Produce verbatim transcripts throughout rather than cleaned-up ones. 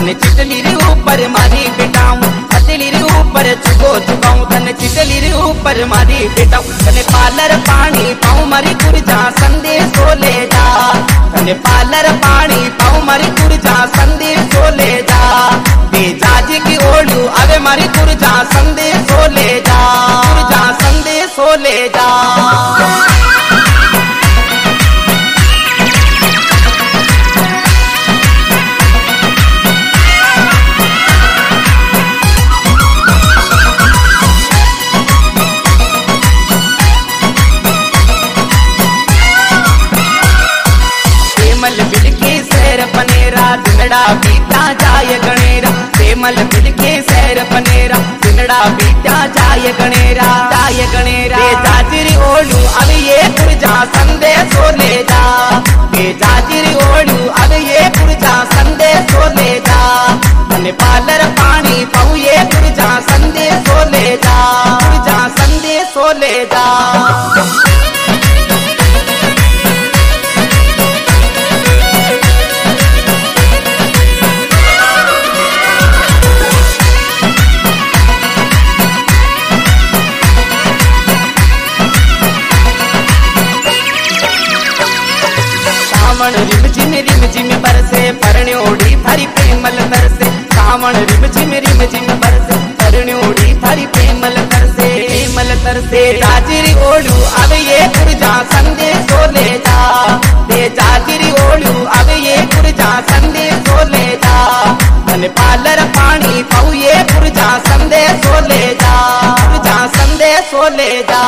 तने चिटली रे ऊपर मारी बेटाऊं, हथेली रे ऊपर चुगो चुकाऊं, तने चिटली रे ऊपर मारी बेटाऊं, तने पालर पानी पाऊं मारी कुर्जा संदेशो ले जा, तने पालर पानी पाऊं मारी कुर्जा संदेशो ले जा, दे जाजी की ओलू आवे मारी कुर्जा संदेशो ले जा, कुर्जा संदेशो ले जा। प्रेमल बिलके सैर पनेरा दिनड़ा बीता जाय गणेरा, प्रेमल बिलके सैर पनेरा दिनड़ा बीता जाय गणेरा, जाय गणेरा। बे जाजिरी ओलू अब ये कुर्जा संदेशो ले जा, बे जाजिरी ओलू अब ये कुर्जा संदेशो ले जा, तने पालर पानी पाऊं ये कुर्जा संदेशो ले जा, कुर्जा संदेशो ले जा। सावण रिम झिम रिम झिम बरसे परण्योड़ी थारी प्रेमल तरसे, सावण रिम झिम रिम झिम बरसे परण्योड़ी थारी प्रेमल तरसे, प्रेमल तरसे। जाजिरी ओलू अब ये कुर्जा संदेशो ले जा, दे जाजिरी ओलू अब ये कुर्जा संदेशो ले जा, तने पालर पानी पाऊं ये कुर्जा संदेशो ले जा, कुर्जा संदेशो ले जा।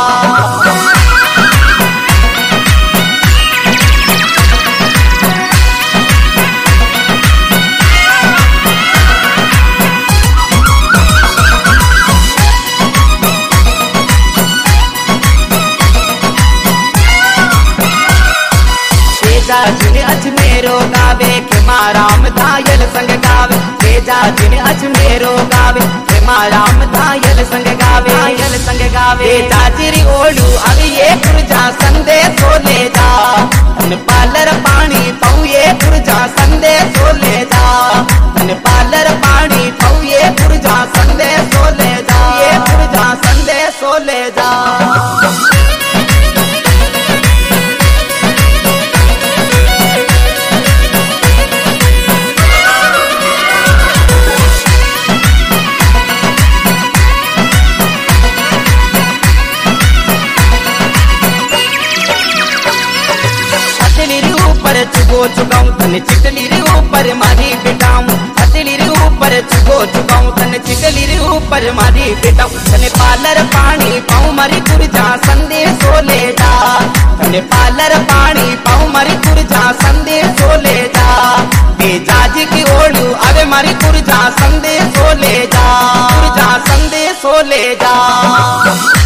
जिने अजमेरो गावे के माराम धायल संग गावे, तेजा जिने अजमेरो गावे के माराम धायल संग गावे, धायल संग गावे। जाजिरी ओलू अब ये कुर्जा संदेशो ले जा, तने पालर पानी पाऊं ये कुर्जा संदेशो ले जा, तने पालर पानी पाऊं ये कुर्जा संदेशो ले जा, ये कुर्जा संदेशो ले जा। चुगो चुकाऊं तने चिटली रे ऊपर मारी बेटाऊं, हथेली रे ऊपर चुगो चुकाऊं, तने चिटली रे ऊपर मारी बेटाऊं, तने पालर पानी पाऊं मारी कुर्जा संदेशो ले जा, तने पालर पानी पाऊं मारी कुर्जा संदेशो ले जा, दे जाजी की ओलू आवे मारी कुर्जा संदेशो ले जा, कुर्जा संदेशो ले जा।